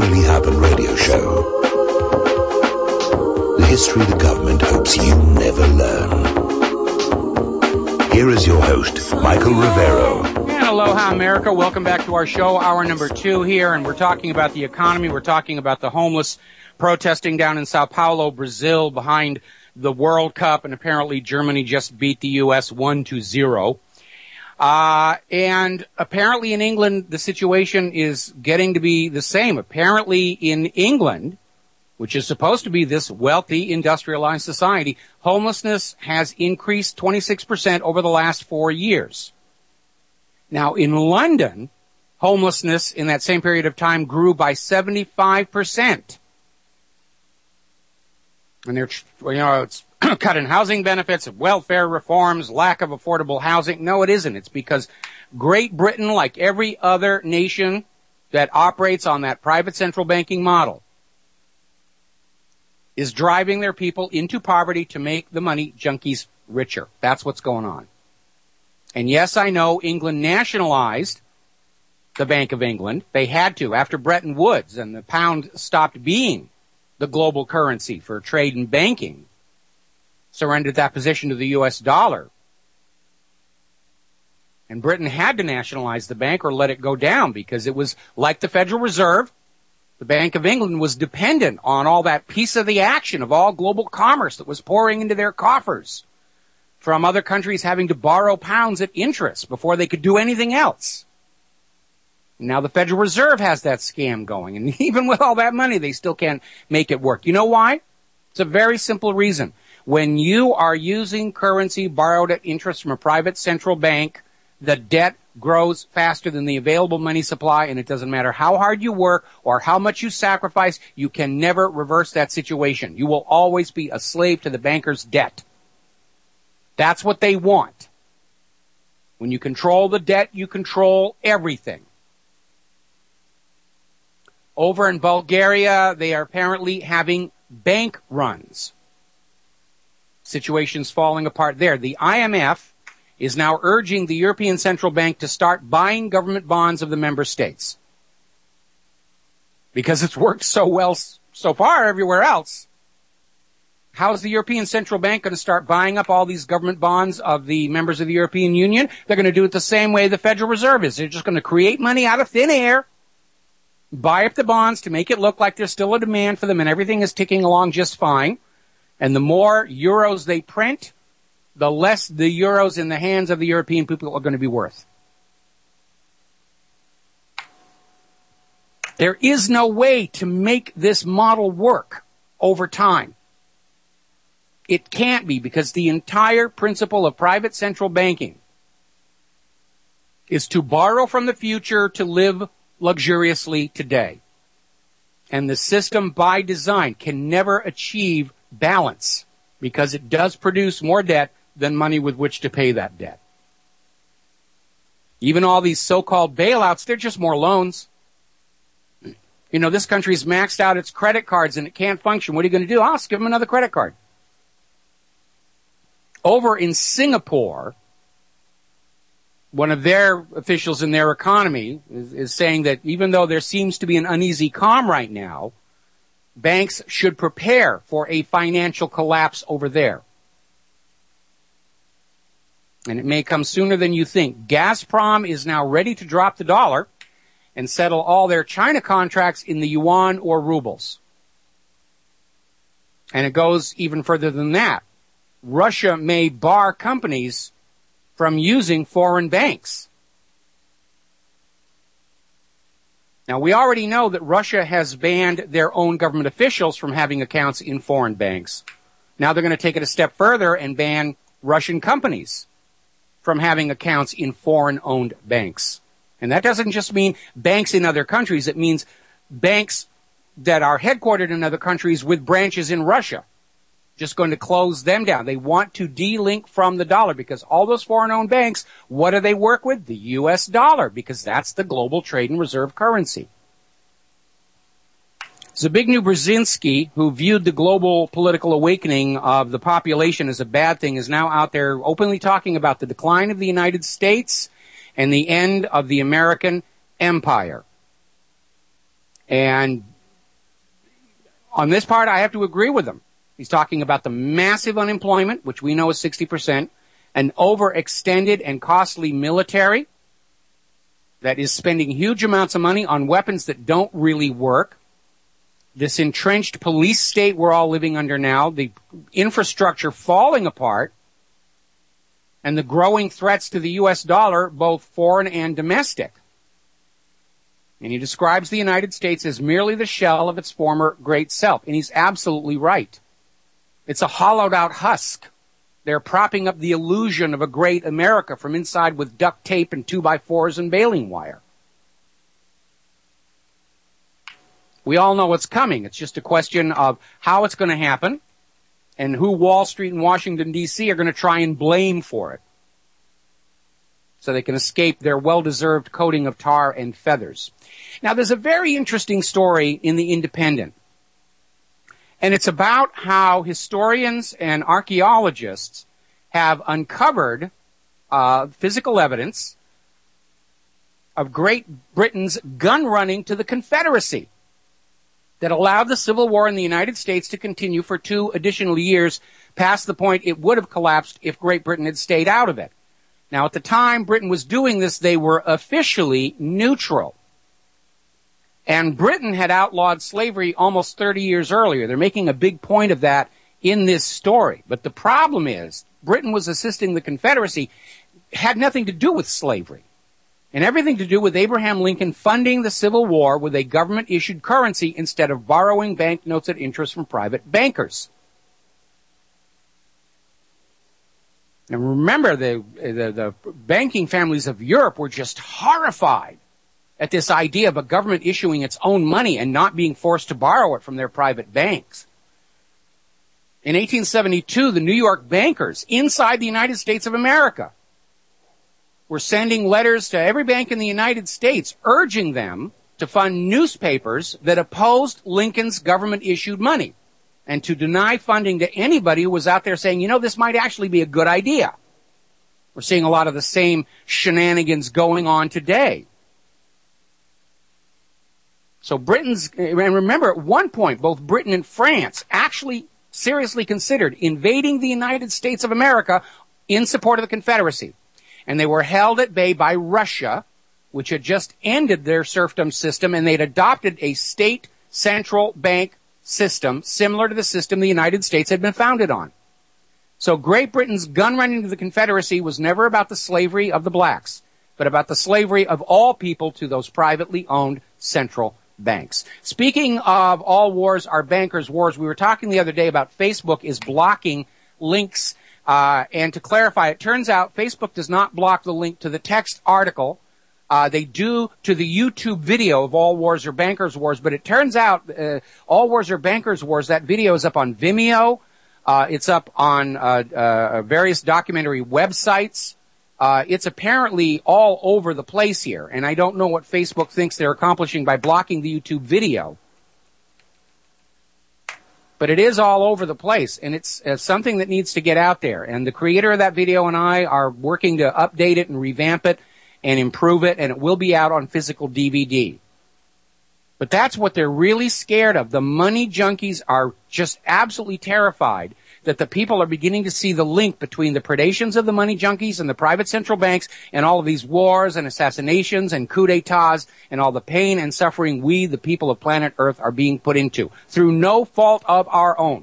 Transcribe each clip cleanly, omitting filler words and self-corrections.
Really Happened radio show. The history the government hopes you never learn. Here is your host, Michael Rivero. And aloha, America. Welcome back to our show, hour number 2 here, and we're talking about the economy. We're talking about the homeless protesting down in Sao Paulo, Brazil, behind the World Cup, and apparently Germany just beat the U.S. 1-0. And apparently in England, the situation is getting to be the same. Apparently in England, which is supposed to be this wealthy, industrialized society, homelessness has increased 26% over the last 4 years. Now, in London, homelessness in that same period of time grew by 75%. And they're, it's cutting housing benefits, welfare reforms, lack of affordable housing. No, it isn't. It's because Great Britain, like every other nation that operates on that private central banking model, is driving their people into poverty to make the money junkies richer. That's what's going on. And yes, I know England nationalized the Bank of England. They had to after Bretton Woods, and the pound stopped being the global currency for trade and banking, surrendered that position to the U.S. dollar. And Britain had to nationalize the bank or let it go down because it was like the Federal Reserve. The Bank of England was dependent on all that piece of the action of all global commerce that was pouring into their coffers from other countries having to borrow pounds at interest before they could do anything else. Now the Federal Reserve has that scam going, and even with all that money, they still can't make it work. You know why? It's a very simple reason. When you are using currency borrowed at interest from a private central bank, the debt grows faster than the available money supply, and it doesn't matter how hard you work or how much you sacrifice, you can never reverse that situation. You will always be a slave to the banker's debt. That's what they want. When you control the debt, you control everything. Over in Bulgaria, they are apparently having bank runs. Situation's falling apart there. The IMF is now urging the European Central Bank to start buying government bonds of the member states. Because it's worked so well so far everywhere else. How is the European Central Bank going to start buying up all these government bonds of the members of the European Union? They're going to do it the same way the Federal Reserve is. They're just going to create money out of thin air, buy up the bonds to make it look like there's still a demand for them and everything is ticking along just fine. And the more euros they print, the less the euros in the hands of the European people are going to be worth. There is no way to make this model work over time. It can't be, because the entire principle of private central banking is to borrow from the future to live luxuriously today. And the system by design can never achieve balance because it does produce more debt than money with which to pay that debt. Even all these so-called bailouts, they're just more loans. You know, this country's maxed out its credit cards and it can't function. What are you going to do? I'll just give them another credit card. Over in Singapore, one of their officials in their economy is saying that even though there seems to be an uneasy calm right now, banks should prepare for a financial collapse over there. And it may come sooner than you think. Gazprom is now ready to drop the dollar and settle all their China contracts in the yuan or rubles. And it goes even further than that. Russia may bar companies from using foreign banks. Now, we already know that Russia has banned their own government officials from having accounts in foreign banks. Now they're going to take it a step further and ban Russian companies from having accounts in foreign-owned banks. And that doesn't just mean banks in other countries. It means banks that are headquartered in other countries with branches in Russia. Just going to close them down. They want to de-link from the dollar because all those foreign-owned banks, what do they work with? The U.S. dollar, because that's the global trade and reserve currency. Zbigniew Brzezinski, who viewed the global political awakening of the population as a bad thing, is now out there openly talking about the decline of the United States and the end of the American empire. And On this part, I have to agree with him. He's talking about the massive unemployment, which we know is 60%, an overextended and costly military that is spending huge amounts of money on weapons that don't really work, this entrenched police state we're all living under now, the infrastructure falling apart, and the growing threats to the U.S. dollar, both foreign and domestic. And he describes the United States as merely the shell of its former great self. And he's absolutely right. It's a hollowed out husk. They're propping up the illusion of a great America from inside with duct tape and 2x4s and baling wire. We all know what's coming. It's just a question of how it's going to happen and who Wall Street and Washington, D.C. are going to try and blame for it, so they can escape their well-deserved coating of tar and feathers. Now, there's a very interesting story in The Independent, and it's about how historians and archaeologists have uncovered physical evidence of Great Britain's gun running to the Confederacy that allowed the Civil War in the United States to continue for 2 additional years past the point it would have collapsed if Great Britain had stayed out of it. Now, at the time Britain was doing this, they were officially neutral. And Britain had outlawed slavery almost 30 years earlier. They're making a big point of that in this story. But the problem is, Britain was assisting the Confederacy, had nothing to do with slavery, and everything to do with Abraham Lincoln funding the Civil War with a government-issued currency instead of borrowing banknotes at interest from private bankers. And remember, the banking families of Europe were just horrified at this idea of a government issuing its own money and not being forced to borrow it from their private banks. In 1872, the New York bankers inside the United States of America were sending letters to every bank in the United States urging them to fund newspapers that opposed Lincoln's government-issued money and to deny funding to anybody who was out there saying, this might actually be a good idea. We're seeing a lot of the same shenanigans going on today. So and remember, at one point, both Britain and France actually seriously considered invading the United States of America in support of the Confederacy. And they were held at bay by Russia, which had just ended their serfdom system, and they'd adopted a state central bank system similar to the system the United States had been founded on. So Great Britain's gun running to the Confederacy was never about the slavery of the blacks, but about the slavery of all people to those privately owned central banks. Speaking of all wars are bankers' wars, we were talking the other day about Facebook is blocking links. And to clarify, it turns out Facebook does not block the link to the text article. They do to the YouTube video of All Wars Are Bankers' Wars, but it turns out All Wars Are Bankers' Wars, that video is up on Vimeo. It's up on various documentary websites. It's apparently all over the place here, and I don't know what Facebook thinks they're accomplishing by blocking the YouTube video. But it is all over the place, and it's something that needs to get out there. And the creator of that video and I are working to update it and revamp it and improve it, and it will be out on physical DVD. But that's what they're really scared of. The money junkies are just absolutely terrified that the people are beginning to see the link between the predations of the money junkies and the private central banks and all of these wars and assassinations and coups d'etats and all the pain and suffering we, the people of planet Earth, are being put into through no fault of our own.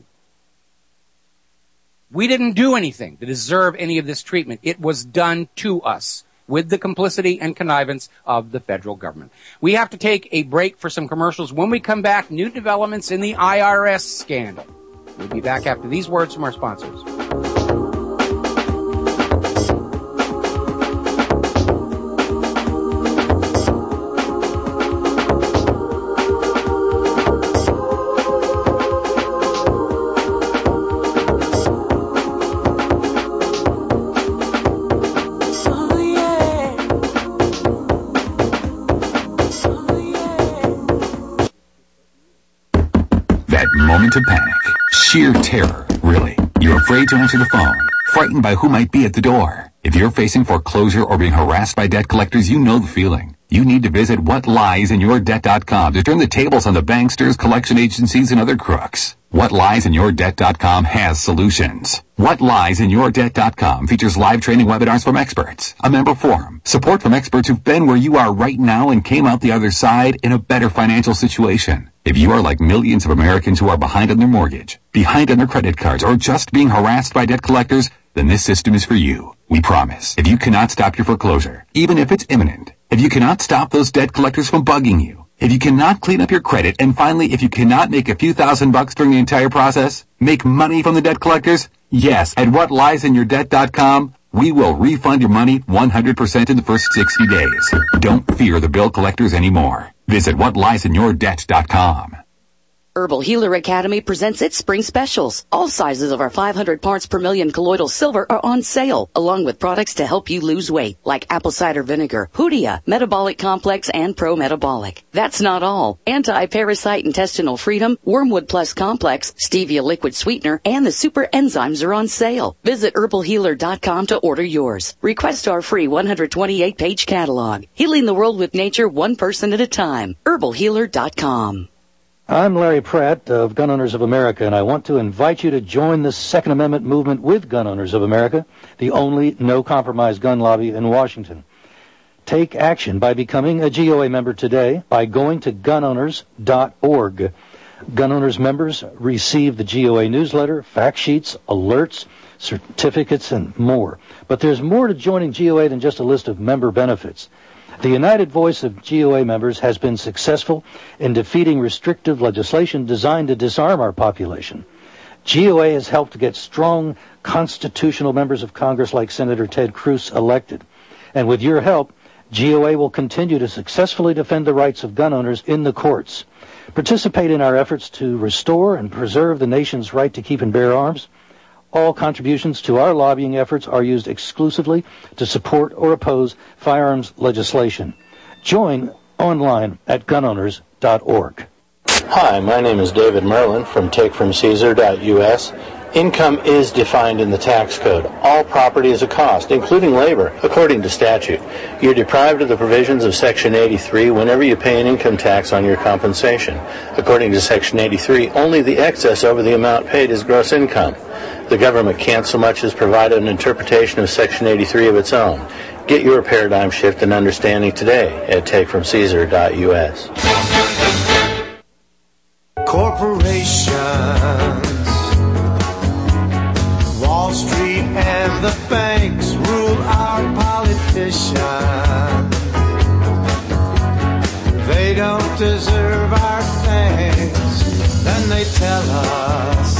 We didn't do anything to deserve any of this treatment. It was done to us with the complicity and connivance of the federal government. We have to take a break for some commercials. When we come back, new developments in the IRS scandal. We'll be back after these words from our sponsors. Moment of panic. Sheer terror, really. You're afraid to answer the phone, frightened by who might be at the door. If you're facing foreclosure or being harassed by debt collectors, you know the feeling. You need to visit whatliesinyourdebt.com to turn the tables on the banksters, collection agencies, and other crooks. Whatliesinyourdebt.com has solutions. Whatliesinyourdebt.com features live training webinars from experts, a member forum, support from experts who've been where you are right now and came out the other side in a better financial situation. If you are like millions of Americans who are behind on their mortgage, behind on their credit cards, or just being harassed by debt collectors, then this system is for you. We promise. If you cannot stop your foreclosure, even if it's imminent, if you cannot stop those debt collectors from bugging you, if you cannot clean up your credit, and finally, if you cannot make a few $1,000s during the entire process, make money from the debt collectors, yes, at whatliesinyourdebt.com, we will refund your money 100% in the first 60 days. Don't fear the bill collectors anymore. Visit whatliesinyourdebt.com. Herbal Healer Academy presents its spring specials. All sizes of our 500 parts per million colloidal silver are on sale, along with products to help you lose weight, like apple cider vinegar, Hoodia, Metabolic Complex, and Pro Metabolic. That's not all. Anti-Parasite Intestinal Freedom, Wormwood Plus Complex, Stevia Liquid Sweetener, and the Super Enzymes are on sale. Visit herbalhealer.com to order yours. Request our free 128-page catalog. Healing the world with nature, one person at a time. herbalhealer.com. I'm Larry Pratt of Gun Owners of America, and I want to invite you to join the Second Amendment movement with Gun Owners of America, the only no-compromise gun lobby in Washington. Take action by becoming a GOA member today by going to gunowners.org. Gun Owners members receive the GOA newsletter, fact sheets, alerts, certificates, and more. But there's more to joining GOA than just a list of member benefits. The united voice of GOA members has been successful in defeating restrictive legislation designed to disarm our population. GOA has helped to get strong constitutional members of Congress like Senator Ted Cruz elected. And with your help, GOA will continue to successfully defend the rights of gun owners in the courts. Participate in our efforts to restore and preserve the nation's right to keep and bear arms. All contributions to our lobbying efforts are used exclusively to support or oppose firearms legislation. Join online at gunowners.org. Hi, my name is David Merlin from takefromcaesar.us. Income is defined in the tax code. All property is a cost, including labor, according to statute. You're deprived of the provisions of Section 83 whenever you pay an income tax on your compensation. According to Section 83, only the excess over the amount paid is gross income. The government can't so much as provide an interpretation of Section 83 of its own. Get your paradigm shift and understanding today at takefromcaesar.us. Corporations, Wall Street and the banks rule our politicians. They don't deserve our thanks, then they tell us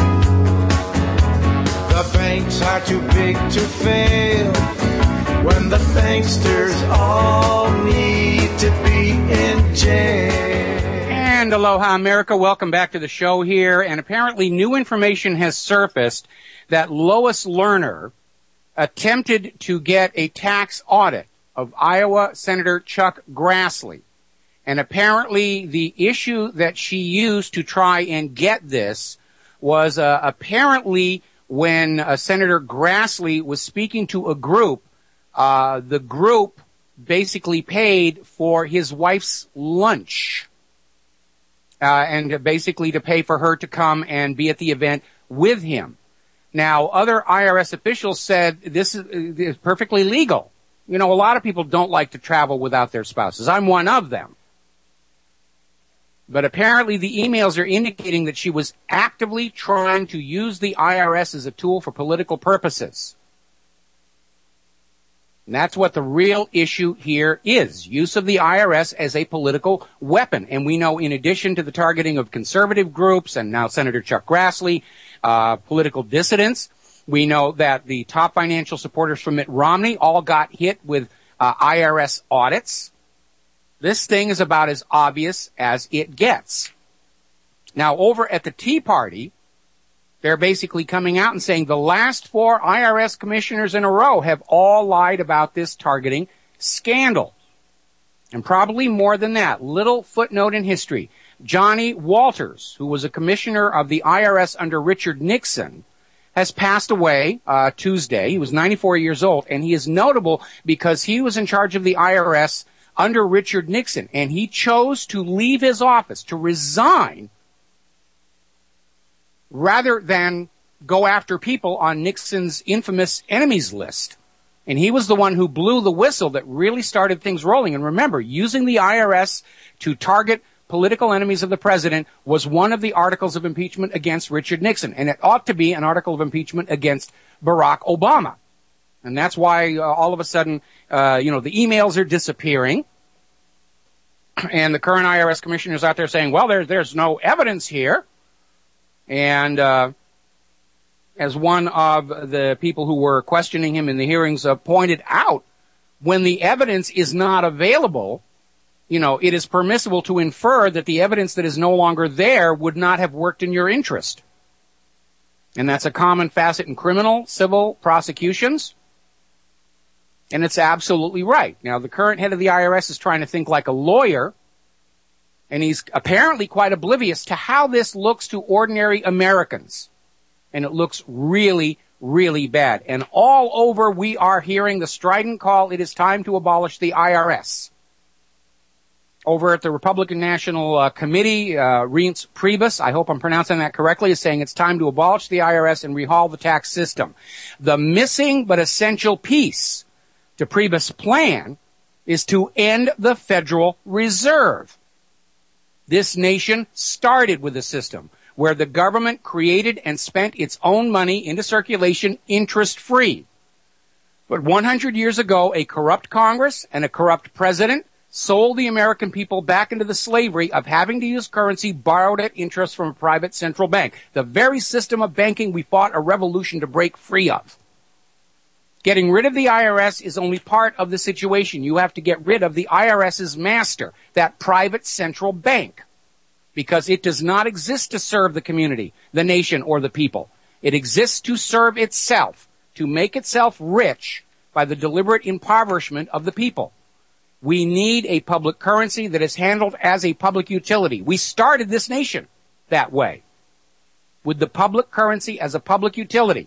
the banks are too big to fail, when the banksters all need to be in jail. And aloha, America. Welcome back to the show here. And apparently new information has surfaced that Lois Lerner attempted to get a tax audit of Iowa Senator Chuck Grassley. And apparently the issue that she used to try and get this was apparently when Senator Grassley was speaking to a group, the group basically paid for his wife's lunch. And basically to pay for her to come and be at the event with him. Now, other IRS officials said this is perfectly legal. You know, a lot of people don't like to travel without their spouses. I'm one of them. But apparently the emails are indicating that she was actively trying to use the IRS as a tool for political purposes. And that's what the real issue here is, use of the IRS as a political weapon. And we know in addition to the targeting of conservative groups and now Senator Chuck Grassley, political dissidents, we know that the top financial supporters from Mitt Romney all got hit with IRS audits. This thing is about as obvious as it gets. Now, over at the Tea Party, they're basically coming out and saying the last 4 IRS commissioners in a row have all lied about this targeting scandal. And probably more than that. Little footnote in history. Johnny Walters, who was a commissioner of the IRS under Richard Nixon, has passed away Tuesday. He was 94 years old, and he is notable because he was in charge of the IRS under Richard Nixon, and he chose to leave his office, to resign, rather than go after people on Nixon's infamous enemies list. And he was the one who blew the whistle that really started things rolling. And remember, using the IRS to target political enemies of the president was one of the articles of impeachment against Richard Nixon. And it ought to be an article of impeachment against Barack Obama. And that's why all of a sudden, the emails are disappearing. And the current IRS commissioner is out there saying, well, there's no evidence here. And as one of the people who were questioning him in the hearings pointed out, when the evidence is not available, it is permissible to infer that the evidence that is no longer there would not have worked in your interest. And that's a common facet in criminal, civil prosecutions. And it's absolutely right. Now, the current head of the IRS is trying to think like a lawyer, and he's apparently quite oblivious to how this looks to ordinary Americans. And it looks really, really bad. And all over we are hearing the strident call, it is time to abolish the IRS. Over at the Republican National Committee, Reince Priebus, I hope I'm pronouncing that correctly, is saying it's time to abolish the IRS and rehaul the tax system. The missing but essential piece to Priebus' plan is to end the Federal Reserve. This nation started with a system where the government created and spent its own money into circulation interest-free. But 100 years ago, a corrupt Congress and a corrupt president sold the American people back into the slavery of having to use currency borrowed at interest from a private central bank. The very system of banking we fought a revolution to break free of. Getting rid of the IRS is only part of the situation. You have to get rid of the IRS's master, that private central bank, because it does not exist to serve the community, the nation, or the people. It exists to serve itself, to make itself rich by the deliberate impoverishment of the people. We need a public currency that is handled as a public utility. We started this nation that way, with the public currency as a public utility.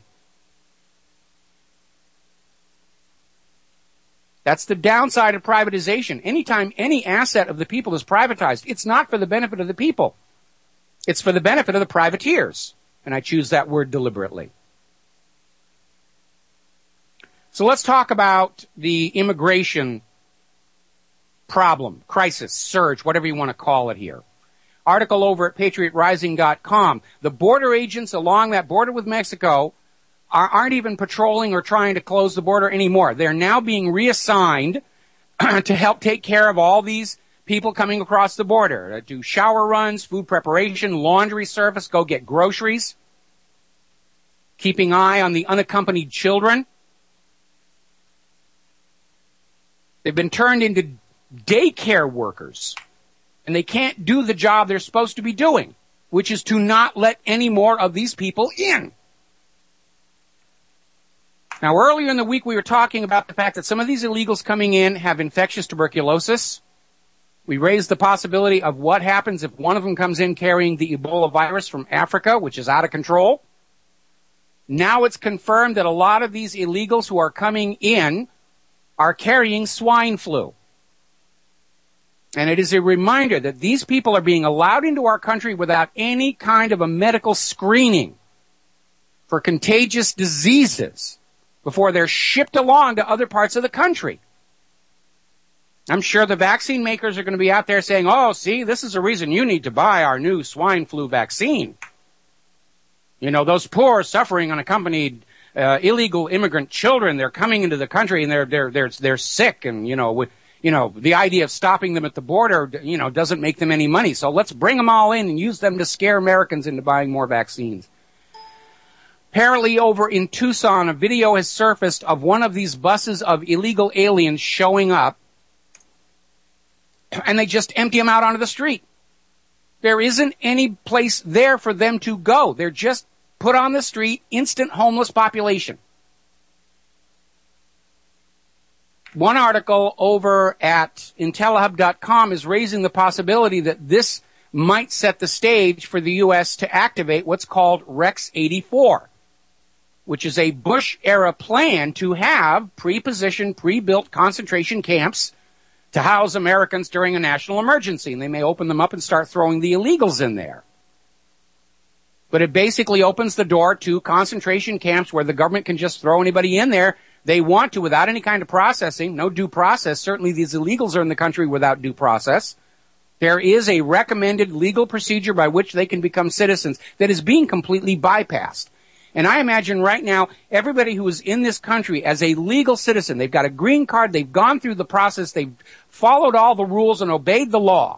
That's the downside of privatization. Anytime any asset of the people is privatized, it's not for the benefit of the people. It's for the benefit of the privateers. And I choose that word deliberately. So let's talk about the immigration problem, crisis, surge, whatever you want to call it here. Article over at PatriotRising.com. The border agents along that border with Mexico aren't even patrolling or trying to close the border anymore. They're now being reassigned to help take care of all these people coming across the border, do shower runs, food preparation, laundry service, go get groceries, keeping eye on the unaccompanied children. They've been turned into daycare workers, and they can't do the job they're supposed to be doing, which is to not let any more of these people in. Now, earlier in the week, we were talking about the fact that some of these illegals coming in have infectious tuberculosis. We raised the possibility of what happens if one of them comes in carrying the Ebola virus from Africa, which is out of control. Now it's confirmed that a lot of these illegals who are coming in are carrying swine flu. And it is a reminder that these people are being allowed into our country without any kind of a medical screening for contagious diseases before they're shipped along to other parts of the country. I'm sure the vaccine makers are going to be out there saying, oh, see, this is the reason you need to buy our new swine flu vaccine. You know, those poor, suffering, unaccompanied, illegal immigrant children, they're coming into the country and they're sick, and, the idea of stopping them at the border, doesn't make them any money. So let's bring them all in and use them to scare Americans into buying more vaccines. Apparently over in Tucson, a video has surfaced of one of these buses of illegal aliens showing up, and they just empty them out onto the street. There isn't any place there for them to go. They're just put on the street, instant homeless population. One article over at Intellihub.com is raising the possibility that this might set the stage for the U.S. to activate what's called Rex 84, which is a Bush-era plan to have pre-positioned, pre-built concentration camps to house Americans during a national emergency, and they may open them up and start throwing the illegals in there. But it basically opens the door to concentration camps where the government can just throw anybody in there they want to without any kind of processing, no due process. Certainly these illegals are in the country without due process. There is a recommended legal procedure by which they can become citizens that is being completely bypassed. And I imagine right now, everybody who is in this country as a legal citizen, they've got a green card, they've gone through the process, they've followed all the rules and obeyed the law.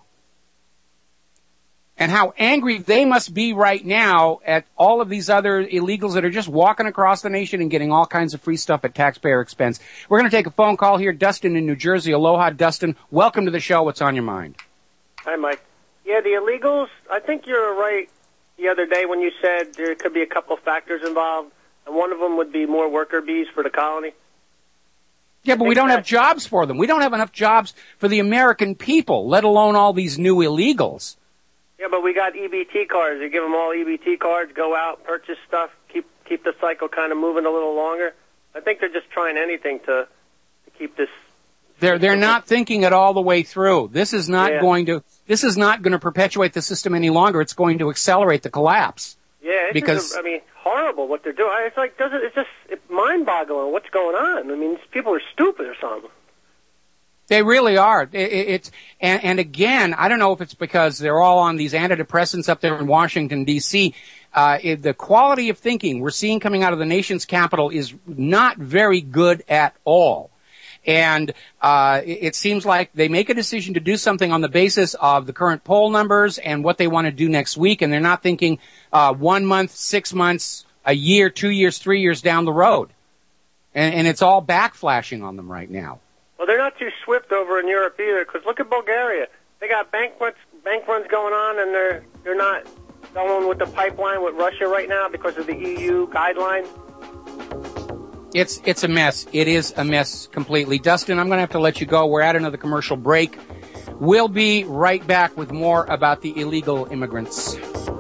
And how angry they must be right now at all of these other illegals that are just walking across the nation and getting all kinds of free stuff at taxpayer expense. We're going to take a phone call here. Dustin in New Jersey. Aloha, Dustin. Welcome to the show. What's on your mind? Hi, Mike. Yeah, the illegals, I think you're right the other day when you said there could be a couple of factors involved, and one of them would be more worker bees for the colony. Yeah, but we don't have jobs for them. We don't have enough jobs for the American people, let alone all these new illegals. Yeah, but we got EBT cards. You give them all EBT cards, go out, purchase stuff, keep the cycle kind of moving a little longer. I think they're just trying anything to keep this. They're not thinking it all the way through. This is not going to perpetuate the system any longer. It's going to accelerate the collapse. Yeah, it's horrible what they're doing. It's like it's mind-boggling what's going on. I mean, these people are stupid or something. They really are. And again, I don't know if it's because they're all on these antidepressants up there in Washington, D.C. The quality of thinking we're seeing coming out of the nation's capital is not very good at all. And it seems like they make a decision to do something on the basis of the current poll numbers and what they want to do next week, and they're not thinking 1 month, 6 months, a year, 2 years, 3 years down the road. And it's all backflashing on them right now. Well, they're not too swift over in Europe either, because look at Bulgaria. They got bank runs going on, and they're not going with the pipeline with Russia right now because of the EU guidelines. It's a mess. It is a mess completely. Dustin, I'm going to have to let you go. We're at another commercial break. We'll be right back with more about the illegal immigrants.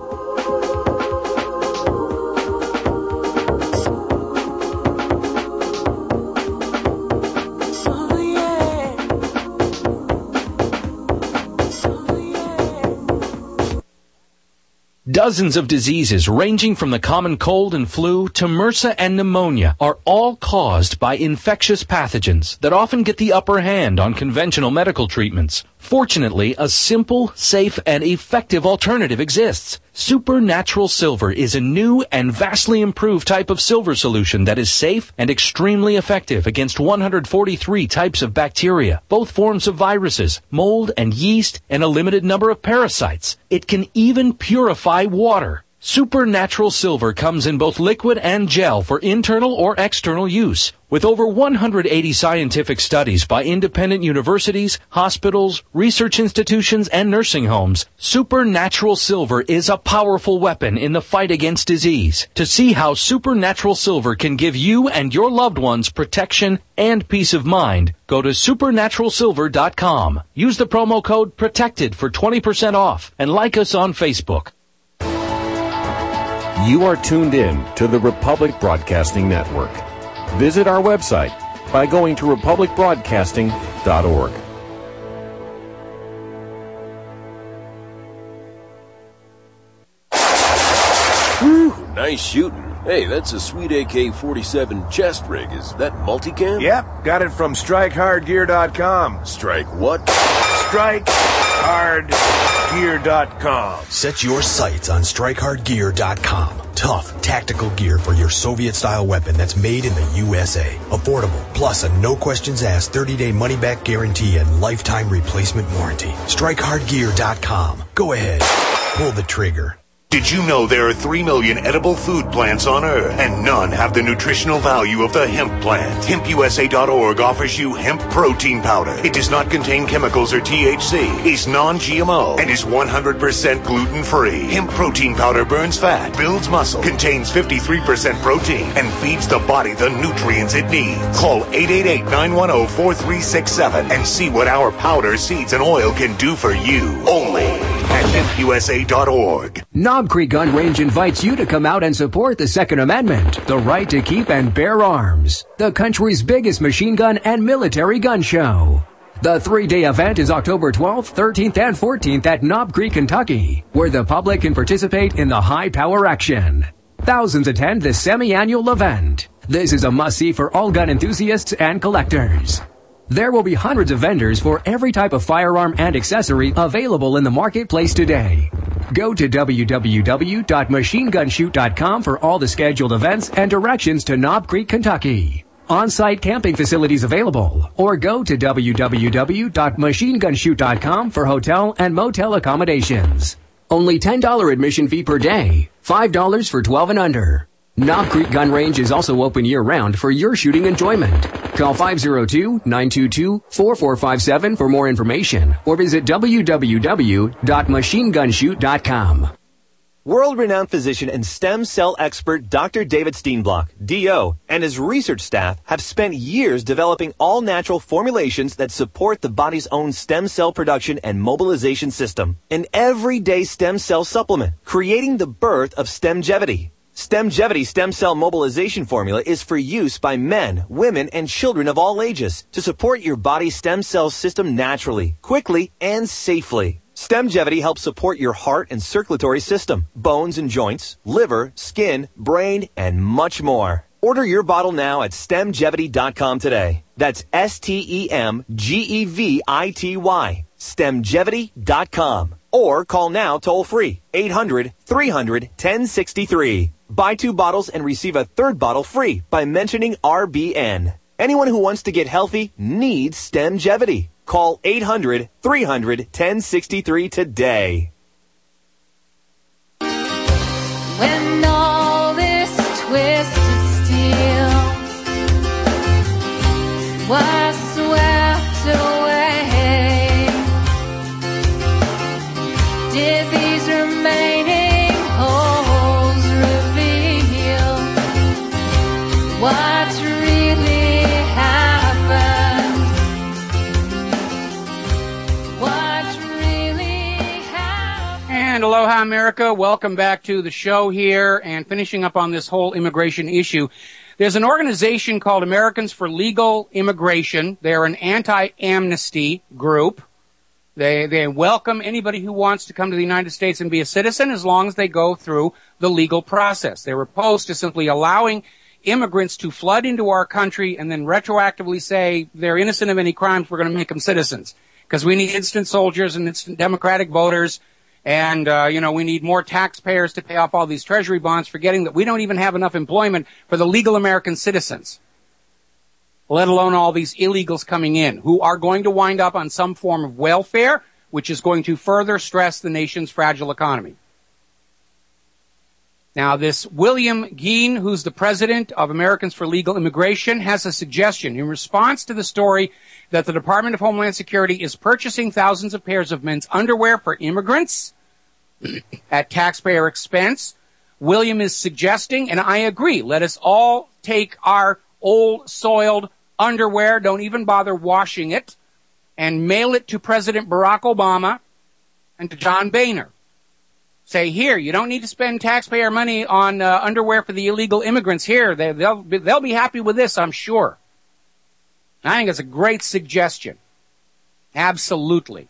Dozens of diseases ranging from the common cold and flu to MRSA and pneumonia are all caused by infectious pathogens that often get the upper hand on conventional medical treatments. Fortunately, a simple, safe, and effective alternative exists. Supernatural Silver is a new and vastly improved type of silver solution that is safe and extremely effective against 143 types of bacteria, both forms of viruses, mold and yeast, and a limited number of parasites. It can even purify water. Supernatural Silver comes in both liquid and gel for internal or external use. With over 180 scientific studies by independent universities, hospitals, research institutions, and nursing homes, Supernatural Silver is a powerful weapon in the fight against disease. To see how Supernatural Silver can give you and your loved ones protection and peace of mind, go to supernaturalsilver.com. Use the promo code PROTECTED for 20% off and like us on Facebook. You are tuned in to the Republic Broadcasting Network. Visit our website by going to republicbroadcasting.org. Whew, nice shooting. Hey, that's a sweet AK-47 chest rig. Is that multicam? Yep, got it from StrikeHardGear.com. Strike what? StrikeHardGear.com. Set your sights on StrikeHardGear.com. Tough, tactical gear for your Soviet-style weapon that's made in the USA. Affordable, plus a no-questions-asked 30-day money-back guarantee and lifetime replacement warranty. StrikeHardGear.com. Go ahead. Pull the trigger. Did you know there are 3 million edible food plants on Earth, and none have the nutritional value of the hemp plant? HempUSA.org offers you hemp protein powder. It does not contain chemicals or THC, is non-GMO, and is 100% gluten-free. Hemp protein powder burns fat, builds muscle, contains 53% protein, and feeds the body the nutrients it needs. Call 888-910-4367 and see what our powder, seeds, and oil can do for you. Only at HempUSA.org. Knob Creek Gun Range invites you to come out and support the Second Amendment, the right to keep and bear arms, the country's biggest machine gun and military gun show. The 3-day event is October 12th, 13th, and 14th at Knob Creek, Kentucky, where the public can participate in the high-power action. Thousands attend this semi-annual event. This is a must-see for all gun enthusiasts and collectors. There will be hundreds of vendors for every type of firearm and accessory available in the marketplace today. Go to www.machinegunshoot.com for all the scheduled events and directions to Knob Creek, Kentucky. On-site camping facilities available, or go to www.machinegunshoot.com for hotel and motel accommodations. Only $10 admission fee per day, $5 for 12 and under. Knob Creek Gun Range is also open year-round for your shooting enjoyment. Call 502-922-4457 for more information, or visit www.machinegunshoot.com. World-renowned physician and stem cell expert Dr. David Steenblock, D.O., and his research staff have spent years developing all-natural formulations that support the body's own stem cell production and mobilization system. An everyday stem cell supplement, creating the birth of Stemgevity. Stemgevity stem cell mobilization formula is for use by men, women, and children of all ages to support your body's stem cell system naturally, quickly, and safely. Stemgevity helps support your heart and circulatory system, bones and joints, liver, skin, brain, and much more. Order your bottle now at stemgevity.com today. That's STEMGEVITY. Stemgevity.com. Or call now toll free, 800-300-1063. Buy 2 bottles and receive a 3rd bottle free by mentioning RBN. Anyone who wants to get healthy needs Stemgevity. Call 800-300-1063 today. When all this twisted steel was swept away, did these remaining holes reveal what really happened? And aloha, America. Welcome back to the show here and finishing up on this whole immigration issue. There's an organization called Americans for Legal Immigration. They're an anti-amnesty group. They welcome anybody who wants to come to the United States and be a citizen as long as they go through the legal process. They're opposed to simply allowing immigrants to flood into our country and then retroactively say they're innocent of any crimes, we're going to make them citizens. Because we need instant soldiers and instant democratic voters. And, we need more taxpayers to pay off all these treasury bonds, forgetting that we don't even have enough employment for the legal American citizens, let alone all these illegals coming in who are going to wind up on some form of welfare, which is going to further stress the nation's fragile economy. Now, this William Geen, who's the president of Americans for Legal Immigration, has a suggestion in response to the story that the Department of Homeland Security is purchasing thousands of pairs of men's underwear for immigrants at taxpayer expense. William is suggesting, and I agree, let us all take our old soiled underwear, don't even bother washing it, and mail it to President Barack Obama and to John Boehner. Say, here, you don't need to spend taxpayer money on underwear for the illegal immigrants here. They'll be happy with this, I'm sure. I think it's a great suggestion. Absolutely.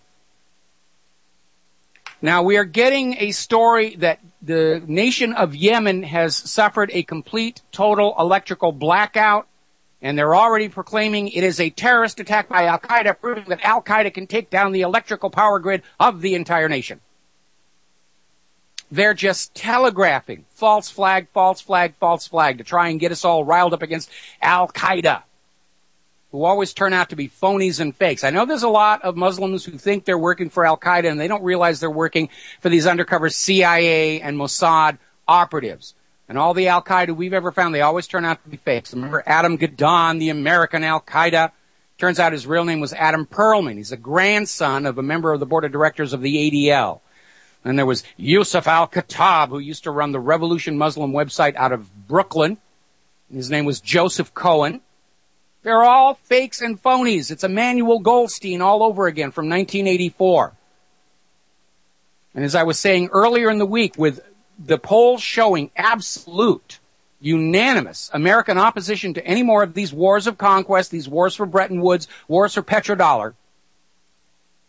Now, we are getting a story that the nation of Yemen has suffered a complete, total electrical blackout, and they're already proclaiming it is a terrorist attack by Al-Qaeda, proving that Al-Qaeda can take down the electrical power grid of the entire nation. They're just telegraphing false flag, false flag, false flag to try and get us all riled up against Al-Qaeda, who always turn out to be phonies and fakes. I know there's a lot of Muslims who think they're working for Al-Qaeda and they don't realize they're working for these undercover CIA and Mossad operatives. And all the Al-Qaeda we've ever found, they always turn out to be fakes. Remember Adam Gaddan, the American Al-Qaeda? Turns out his real name was Adam Perlman. He's a grandson of a member of the board of directors of the ADL. And there was Yusuf Al-Khattab, who used to run the Revolution Muslim website out of Brooklyn. His name was Joseph Cohen. They're all fakes and phonies. It's Emmanuel Goldstein all over again from 1984. And as I was saying earlier in the week, with the polls showing absolute, unanimous American opposition to any more of these wars of conquest, these wars for Bretton Woods, wars for petrodollar,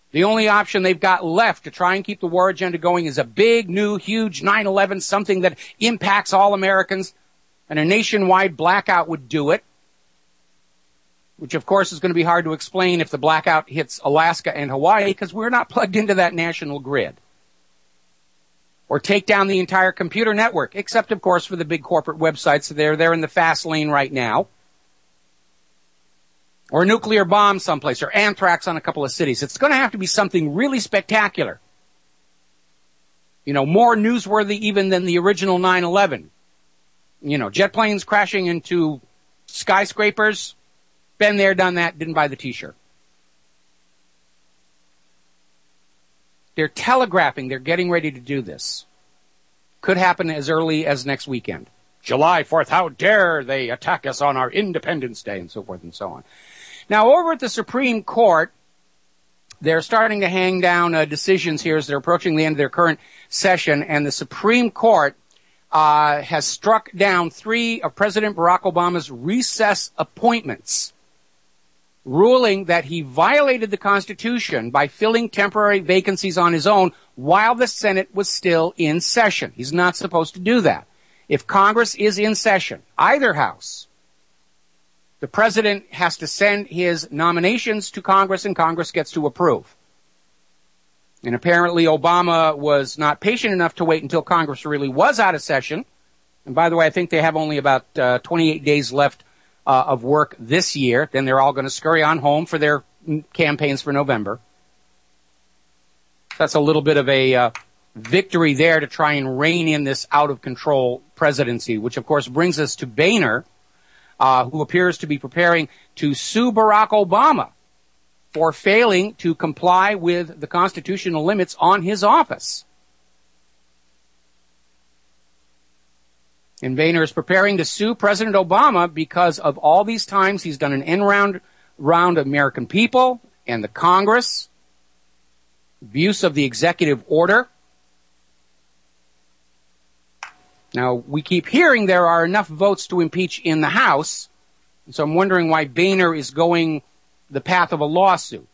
The only option they've got left to try and keep the war agenda going is a big, new, huge 9/11, something that impacts all Americans, and a nationwide blackout would do it, which of course is going to be hard to explain if the blackout hits Alaska and Hawaii because we're not plugged into that national grid. Or take down the entire computer network, except of course for the big corporate websites. They're in the fast lane right now. Or a nuclear bomb someplace, or anthrax on a couple of cities. It's going to have to be something really spectacular. You know, more newsworthy even than the original 9/11. You know, jet planes crashing into skyscrapers. Been there, done that, didn't buy the t-shirt. They're telegraphing, they're getting ready to do this. Could happen as early as next weekend. July 4th, how dare they attack us on our Independence Day, and so forth and so on. Now, over at the Supreme Court, they're starting to hang down decisions here as they're approaching the end of their current session, and the Supreme Court has struck down 3 of President Barack Obama's recess appointments, ruling that he violated the Constitution by filling temporary vacancies on his own while the Senate was still in session. He's not supposed to do that. If Congress is in session, either house, the president has to send his nominations to Congress and Congress gets to approve. And apparently Obama was not patient enough to wait until Congress really was out of session. And by the way, I think they have only about 28 days left of work this year. Then they're all going to scurry on home for their campaigns for November. That's a little bit of a victory there to try and rein in this out-of-control presidency, which of course brings us to Boehner, who appears to be preparing to sue Barack Obama for failing to comply with the constitutional limits on his office. And Boehner is preparing to sue President Obama because of all these times he's done an end round of American people and the Congress, abuse of the executive order. Now, we keep hearing there are enough votes to impeach in the House, and so I'm wondering why Boehner is going the path of a lawsuit.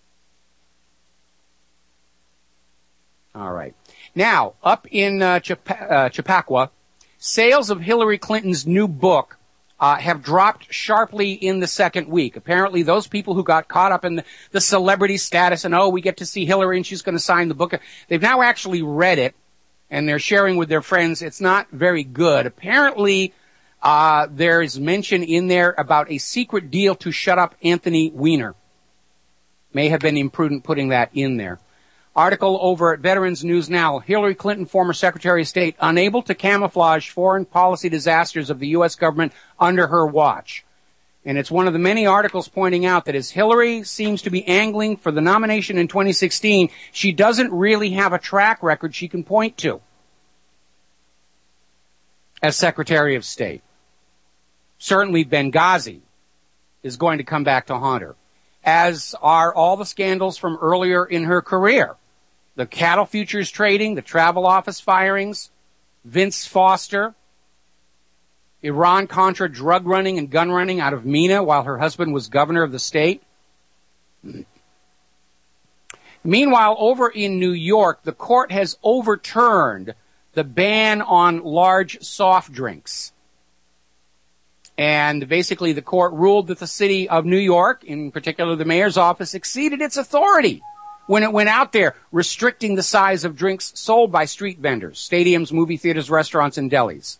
All right. Now, up in Chappaqua, sales of Hillary Clinton's new book have dropped sharply in the second week. Apparently, those people who got caught up in the celebrity status and, we get to see Hillary and she's going to sign the book, they've now actually read it, and they're sharing with their friends. It's not very good. Apparently, there is mention in there about a secret deal to shut up Anthony Weiner. May have been imprudent putting that in there. Article over at Veterans News Now. Hillary Clinton, former Secretary of State, unable to camouflage foreign policy disasters of the U.S. government under her watch. And it's one of the many articles pointing out that as Hillary seems to be angling for the nomination in 2016, she doesn't really have a track record she can point to as Secretary of State. Certainly Benghazi is going to come back to haunt her, as are all the scandals from earlier in her career. The cattle futures trading, the travel office firings, Vince Foster, Iran-Contra drug running and gun running out of MENA while her husband was governor of the state. Meanwhile, over in New York, the court has overturned the ban on large soft drinks. And basically the court ruled that the city of New York, in particular the mayor's office, exceeded its authority when it went out there restricting the size of drinks sold by street vendors, stadiums, movie theaters, restaurants, and delis.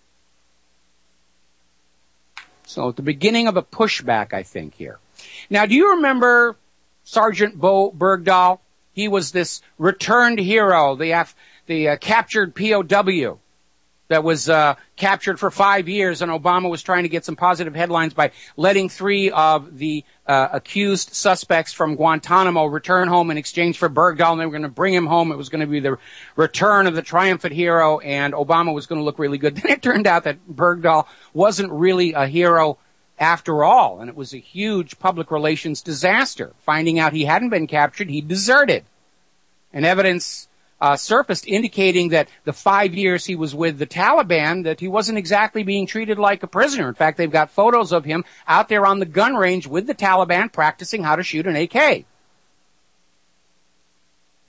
So at the beginning of a pushback, I think, here. Now, do you remember Sergeant Bo Bergdahl? He was this returned hero, the captured POW that was captured for 5 years, and Obama was trying to get some positive headlines by letting 3 of the accused suspects from Guantanamo return home in exchange for Bergdahl, and they were going to bring him home. It was going to be the return of the triumphant hero, and Obama was going to look really good. Then it turned out that Bergdahl wasn't really a hero after all, and it was a huge public relations disaster. Finding out he hadn't been captured, he deserted. And evidence surfaced indicating that the 5 years he was with the Taliban, that he wasn't exactly being treated like a prisoner. In fact, they've got photos of him out there on the gun range with the Taliban practicing how to shoot an AK.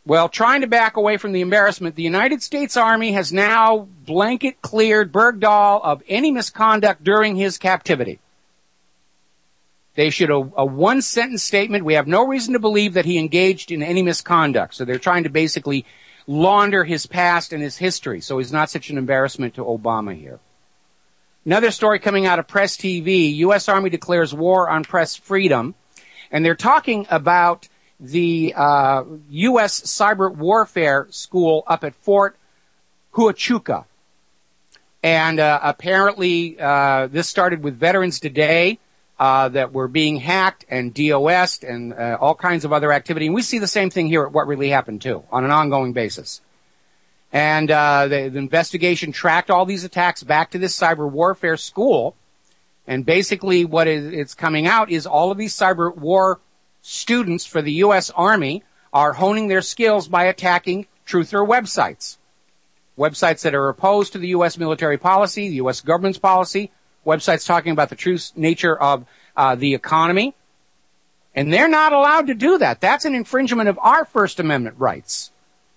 Well, trying to back away from the embarrassment, the United States Army has now blanket cleared Bergdahl of any misconduct during his captivity. They issued a one-sentence statement. We have no reason to believe that he engaged in any misconduct. So they're trying to basically launder his past and his history, so he's not such an embarrassment to Obama here. Another story coming out of Press TV, U.S. Army declares war on press freedom, and they're talking about the U.S. Cyber Warfare School up at Fort Huachuca. And apparently this started with Veterans Today that were being hacked and DOS'd and all kinds of other activity. And we see the same thing here at What Really Happened, too, on an ongoing basis. And the investigation tracked all these attacks back to this cyber warfare school. And basically what it's coming out is all of these cyber war students for the U.S. Army are honing their skills by attacking truther websites. Websites that are opposed to the U.S. military policy, the U.S. government's policy, websites talking about the true nature of the economy. And they're not allowed to do that. That's an infringement of our First Amendment rights.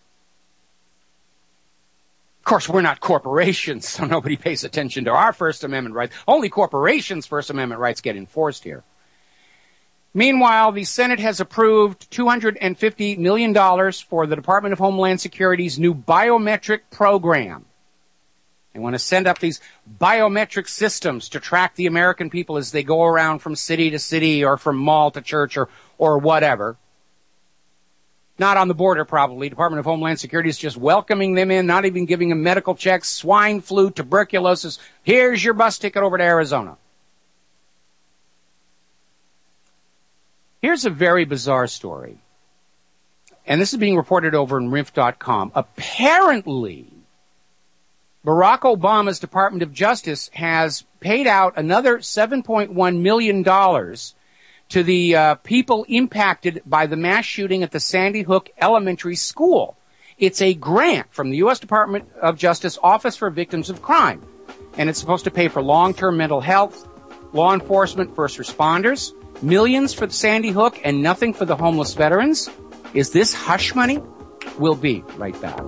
Of course, we're not corporations, so nobody pays attention to our First Amendment rights. Only corporations' First Amendment rights get enforced here. Meanwhile, the Senate has approved $250 million for the Department of Homeland Security's new biometric program. They want to send up these biometric systems to track the American people as they go around from city to city or from mall to church or whatever. Not on the border, probably. Department of Homeland Security is just welcoming them in, not even giving them medical checks, swine flu, tuberculosis. Here's your bus ticket over to Arizona. Here's a very bizarre story. And this is being reported over in RINF.com. Apparently, Barack Obama's Department of Justice has paid out another $7.1 million to the people impacted by the mass shooting at the Sandy Hook Elementary School. It's a grant from the U.S. Department of Justice Office for Victims of Crime. And it's supposed to pay for long-term mental health, law enforcement, first responders, millions for the Sandy Hook, and nothing for the homeless veterans. Is this hush money? We'll be right back.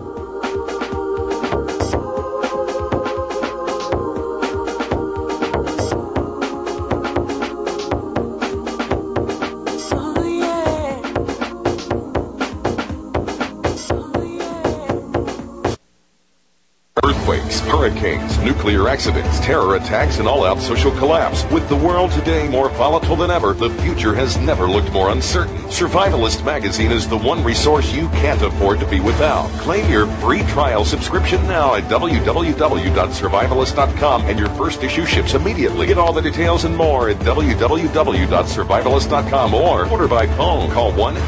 Earthquakes, hurricanes, nuclear accidents, terror attacks, and all-out social collapse. With the world today more volatile than ever, the future has never looked more uncertain. Survivalist Magazine is the one resource you can't afford to be without. Claim your free trial subscription now at www.survivalist.com, and your first issue ships immediately. Get all the details and more at www.survivalist.com or order by phone. Call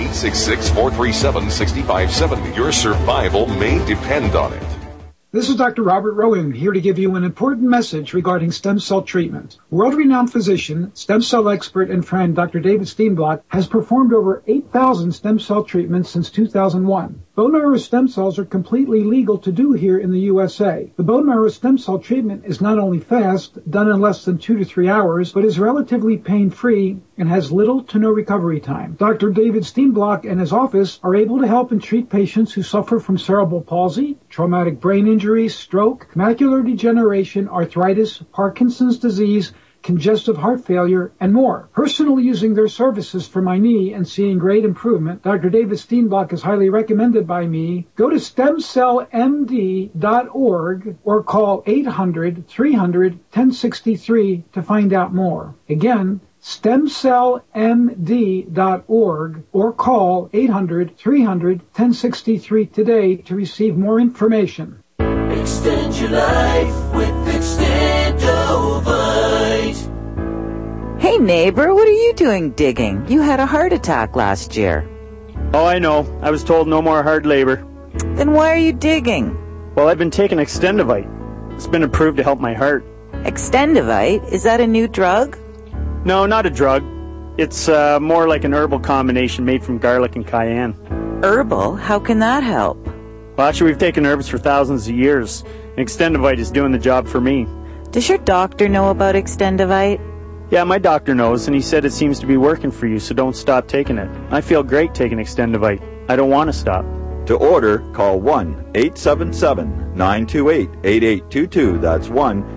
1-866-437-6570. Your survival may depend on it. This is Dr. Robert Rowan, here to give you an important message regarding stem cell treatment. World-renowned physician, stem cell expert, and friend Dr. David Steenblock has performed over 8,000 stem cell treatments since 2001. Bone marrow stem cells are completely legal to do here in the USA. The bone marrow stem cell treatment is not only fast, done in less than 2 to 3 hours, but is relatively pain-free and has little to no recovery time. Dr. David Steenblock and his office are able to help and treat patients who suffer from cerebral palsy, traumatic brain injury, stroke, macular degeneration, arthritis, Parkinson's disease, congestive heart failure, and more. Personally using their services for my knee and seeing great improvement, Dr. David Steenblock is highly recommended by me. Go to stemcellmd.org or call 800-300-1063 to find out more. Again, stemcellmd.org or call 800-300-1063 today to receive more information. Extend your life with Extendovite. Hey neighbor, what are you doing digging? You had a heart attack last year. Oh, I know. I was told no more hard labor. Then why are you digging? Well, I've been taking Extendovite. It's been approved to help my heart. Extendovite? Is that a new drug? No, not a drug. It's more like an herbal combination made from garlic and cayenne. Herbal? How can that help? Well, actually, we've taken herbs for thousands of years, and Extendovite is doing the job for me. Does your doctor know about Extendovite? Yeah, my doctor knows, and he said it seems to be working for you, so don't stop taking it. I feel great taking Extendovite. I don't want to stop. To order, call 1-877-928-8822. That's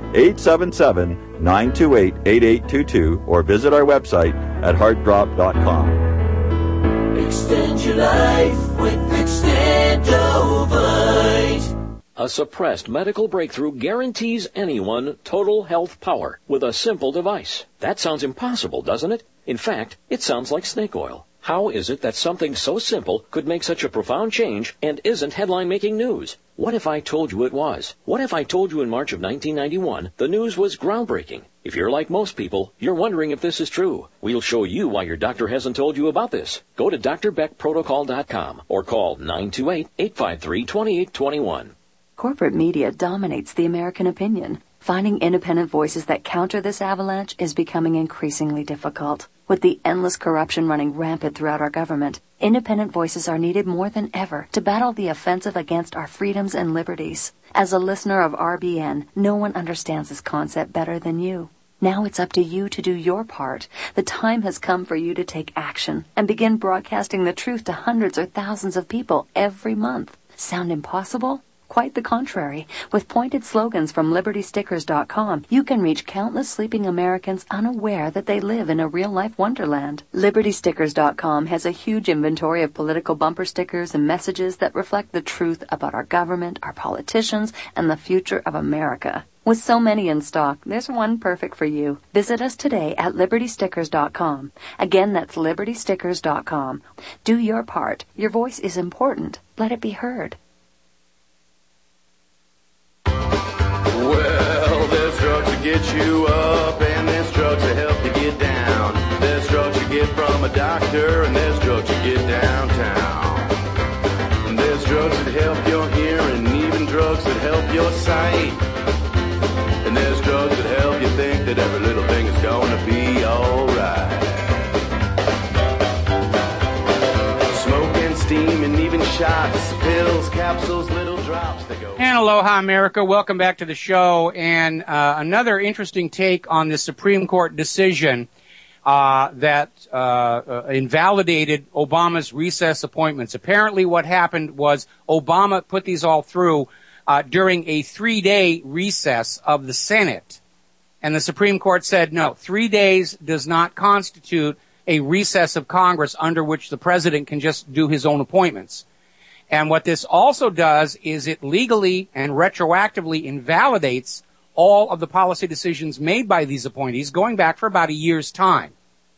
1-877-928-8822. Or visit our website at heartdrop.com. Extend your life with Extendovite. A suppressed medical breakthrough guarantees anyone total health power with a simple device. That sounds impossible, doesn't it? In fact, it sounds like snake oil. How is it that something so simple could make such a profound change and isn't headline-making news? What if I told you it was? What if I told you in March of 1991 the news was groundbreaking? If you're like most people, you're wondering if this is true. We'll show you why your doctor hasn't told you about this. Go to drbeckprotocol.com or call 928-853-2821. Corporate media dominates the American opinion. Finding independent voices that counter this avalanche is becoming increasingly difficult. With the endless corruption running rampant throughout our government, independent voices are needed more than ever to battle the offensive against our freedoms and liberties. As a listener of RBN, no one understands this concept better than you. Now it's up to you to do your part. The time has come for you to take action and begin broadcasting the truth to hundreds or thousands of people every month. Sound impossible? Quite the contrary. With pointed slogans from LibertyStickers.com, you can reach countless sleeping Americans unaware that they live in a real-life wonderland. LibertyStickers.com has a huge inventory of political bumper stickers and messages that reflect the truth about our government, our politicians, and the future of America. With so many in stock, there's one perfect for you. Visit us today at LibertyStickers.com. Again, that's LibertyStickers.com. Do your part. Your voice is important. Let it be heard. Well, there's drugs to get you up, and there's drugs to help you get down. There's drugs you get from a doctor, and there's drugs you get downtown. And there's drugs that help your hearing, even drugs that help your sight. And there's drugs that help you think that every little thing is going to be alright. Smoking, steam, and even shots, pills, capsules, little drops that go. And aloha, America. Welcome back to the show. And another interesting take on the Supreme Court decision that invalidated Obama's recess appointments. Apparently what happened was Obama put these all through during a 3-day recess of the Senate. And the Supreme Court said, no, 3 days does not constitute a recess of Congress under which the president can just do his own appointments. And what this also does is it legally and retroactively invalidates all of the policy decisions made by these appointees going back for about a year's time.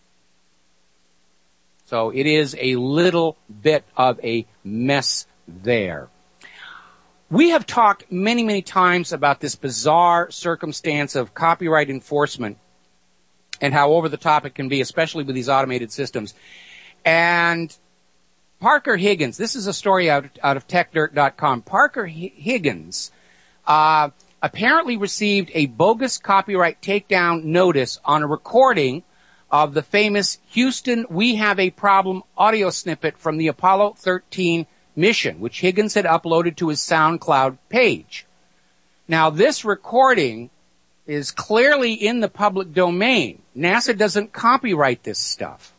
So it is a little bit of a mess there. We have talked many, many times about this bizarre circumstance of copyright enforcement and how over the top it can be, especially with these automated systems. And Parker Higgins, this is a story out of TechDirt.com. Parker Higgins apparently received a bogus copyright takedown notice on a recording of the famous Houston We Have a Problem audio snippet from the Apollo 13 mission, which Higgins had uploaded to his SoundCloud page. Now, this recording is clearly in the public domain. NASA doesn't copyright this stuff.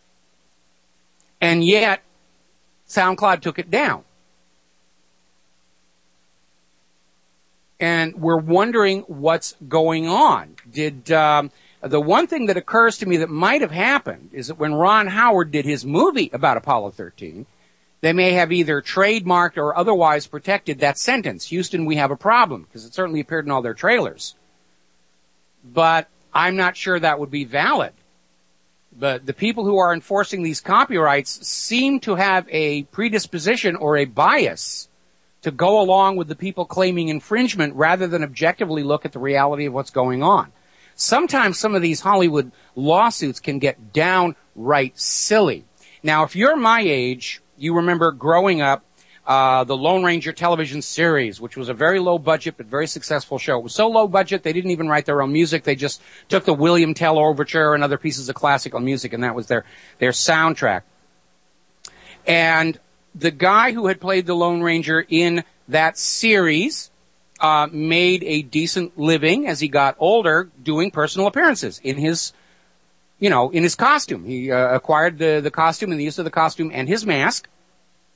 And yet, SoundCloud took it down. And we're wondering what's going on. The one thing that occurs to me that might have happened is that when Ron Howard did his movie about Apollo 13, they may have either trademarked or otherwise protected that sentence, Houston, we have a problem, because it certainly appeared in all their trailers. But I'm not sure that would be valid. But the people who are enforcing these copyrights seem to have a predisposition or a bias to go along with the people claiming infringement rather than objectively look at the reality of what's going on. Sometimes some of these Hollywood lawsuits can get downright silly. Now, if you're my age, you remember growing up, the Lone Ranger television series, which was a very low budget but very successful show. It was so low budget they didn't even write their own music. They just took the William Tell Overture and other pieces of classical music, and that was their soundtrack. And the guy who had played the Lone Ranger in that series made a decent living as he got older doing personal appearances in his costume. He acquired the costume and the use of the costume and his mask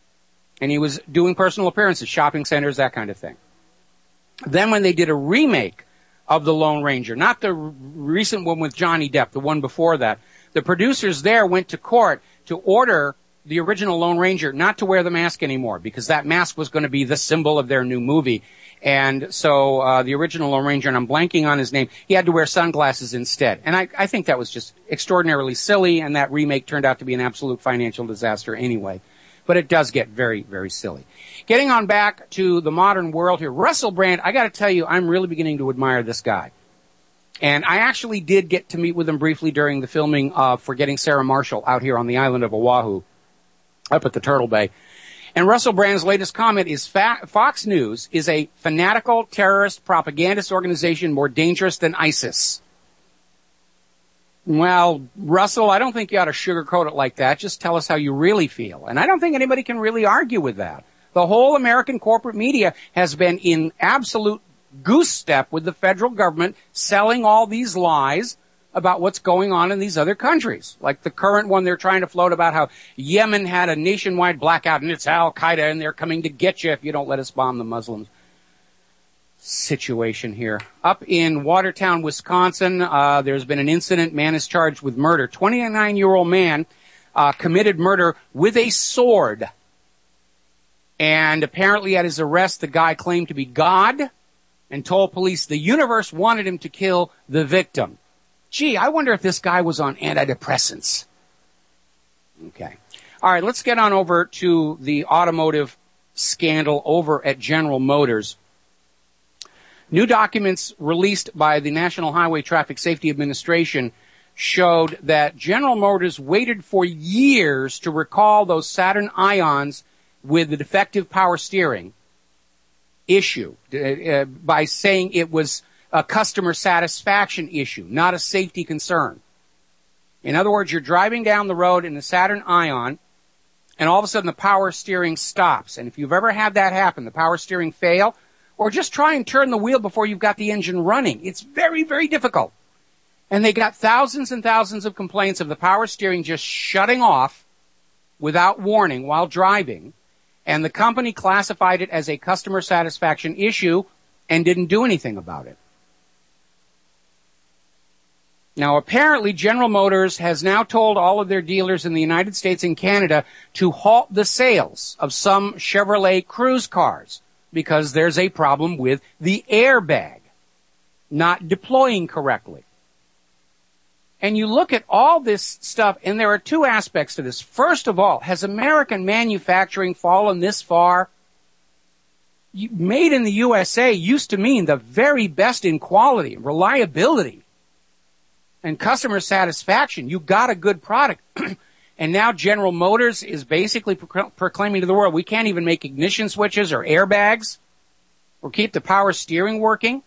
And he was doing personal appearances, shopping centers, that kind of thing. Then when they did a remake of The Lone Ranger, not the recent one with Johnny Depp, the one before that, the producers there went to court to order the original Lone Ranger not to wear the mask anymore, because that mask was going to be the symbol of their new movie. And so the original Lone Ranger, and I'm blanking on his name, he had to wear sunglasses instead. And I think that was just extraordinarily silly, and that remake turned out to be an absolute financial disaster anyway. But it does get very, very silly. Getting on back to the modern world here, Russell Brand, I got to tell you, I'm really beginning to admire this guy. And I actually did get to meet with him briefly during the filming of Forgetting Sarah Marshall out here on the island of Oahu, up at the Turtle Bay. And Russell Brand's latest comment is Fox News is a fanatical terrorist propagandist organization more dangerous than ISIS. Well, Russell, I don't think you ought to sugarcoat it like that. Just tell us how you really feel. And I don't think anybody can really argue with that. The whole American corporate media has been in absolute goose step with the federal government selling all these lies about what's going on in these other countries. Like the current one they're trying to float about how Yemen had a nationwide blackout and it's Al-Qaeda and they're coming to get you if you don't let us bomb the Muslims. Situation here. Up in Watertown, Wisconsin, there's been an incident. Man is charged with murder. 29-year-old man committed murder with a sword. And apparently at his arrest, the guy claimed to be God and told police the universe wanted him to kill the victim. Gee, I wonder if this guy was on antidepressants. Okay. All right, let's get on over to the automotive scandal over at General Motors. New documents released by the National Highway Traffic Safety Administration showed that General Motors waited for years to recall those Saturn Ions with the defective power steering issue by saying it was a customer satisfaction issue, not a safety concern. In other words, you're driving down the road in the Saturn Ion, and all of a sudden the power steering stops. And if you've ever had that happen, the power steering fail, or just try and turn the wheel before you've got the engine running, it's very, very difficult. And they got thousands and thousands of complaints of the power steering just shutting off without warning while driving. And the company classified it as a customer satisfaction issue and didn't do anything about it. Now, apparently, General Motors has now told all of their dealers in the United States and Canada to halt the sales of some Chevrolet Cruze cars because there's a problem with the airbag not deploying correctly. And you look at all this stuff, and there are two aspects to this. First of all, has American manufacturing fallen this far? Made in the USA used to mean the very best in quality, reliability, and customer satisfaction. You got a good product. And now General Motors is basically proclaiming to the world, we can't even make ignition switches or airbags or keep the power steering working.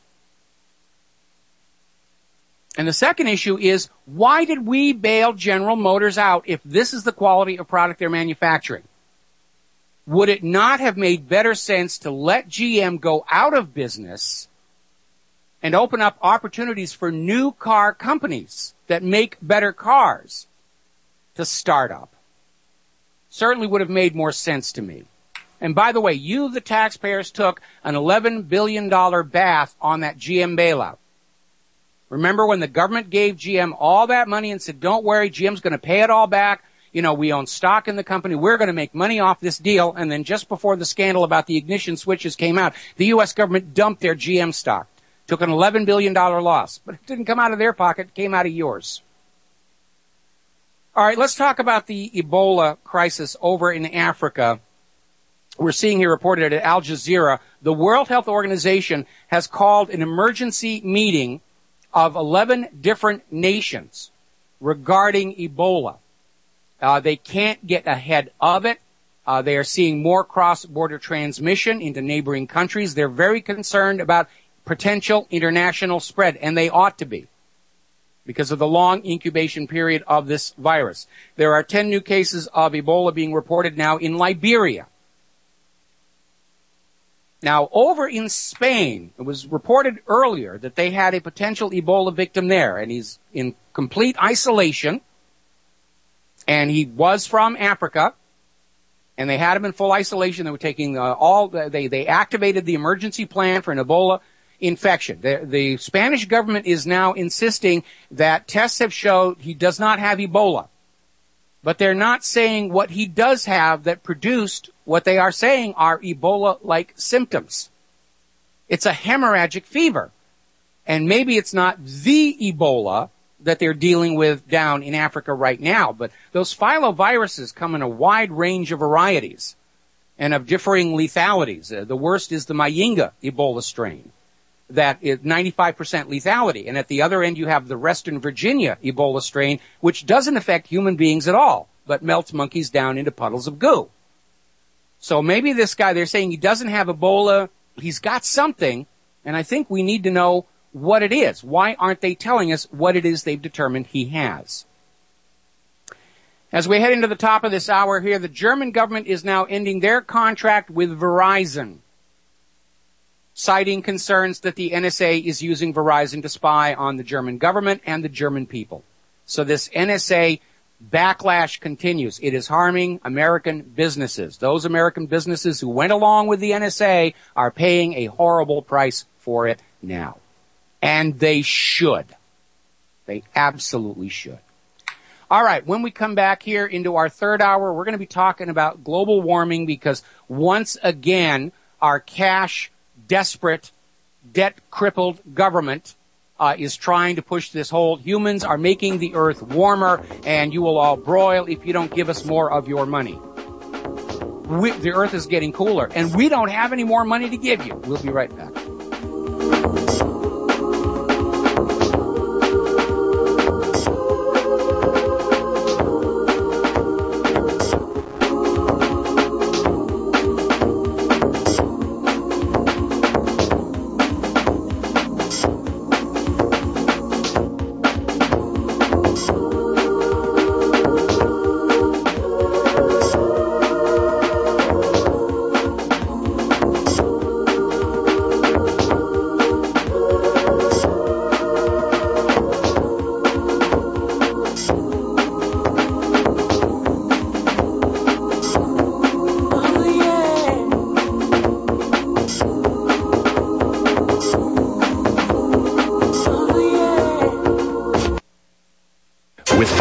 And the second issue is, why did we bail General Motors out if this is the quality of product they're manufacturing? Would it not have made better sense to let GM go out of business and open up opportunities for new car companies that make better cars to start up? Certainly would have made more sense to me. And by the way, you, the taxpayers, took an $11 billion bath on that GM bailout. Remember when the government gave GM all that money and said, don't worry, GM's going to pay it all back. You know, we own stock in the company. We're going to make money off this deal. And then just before the scandal about the ignition switches came out, the U.S. government dumped their GM stock, took an $11 billion loss. But it didn't come out of their pocket. It came out of yours. All right, let's talk about the Ebola crisis over in Africa. We're seeing here reported at Al Jazeera, the World Health Organization has called an emergency meeting of 11 different nations regarding Ebola. They can't get ahead of it. They are seeing more cross-border transmission into neighboring countries. They're very concerned about potential international spread, and they ought to be, because of the long incubation period of this virus. There are 10 new cases of Ebola being reported now in Liberia. Now, over in Spain, it was reported earlier that they had a potential Ebola victim there, and he's in complete isolation, and he was from Africa, And they had him in full isolation. They were taking they activated the emergency plan for an Ebola infection. The Spanish government is now insisting that tests have showed he does not have Ebola. But they're not saying what he does have that produced what they are saying are Ebola-like symptoms. It's a hemorrhagic fever. And maybe it's not the Ebola that they're dealing with down in Africa right now, but those filoviruses come in a wide range of varieties and of differing lethalities. The worst is the Mayinga Ebola strain. That is 95% lethality. And at the other end, you have the Western Virginia Ebola strain, which doesn't affect human beings at all, but melts monkeys down into puddles of goo. So maybe this guy, they're saying he doesn't have Ebola, he's got something, and I think we need to know what it is. Why aren't they telling us what it is they've determined he has? As we head into the top of this hour here, the German government is now ending their contract with Verizon, citing concerns that the NSA is using Verizon to spy on the German government and the German people. So this NSA backlash continues. It is harming American businesses. Those American businesses who went along with the NSA are paying a horrible price for it now. And they should. They absolutely should. All right, when we come back here into our third hour, we're going to be talking about global warming because once again, our cash-desperate, debt-crippled government is trying to push this whole humans are making the earth warmer and you will all broil if you don't give us more of your money. The earth is getting cooler and we don't have any more money to give you. We'll be right back.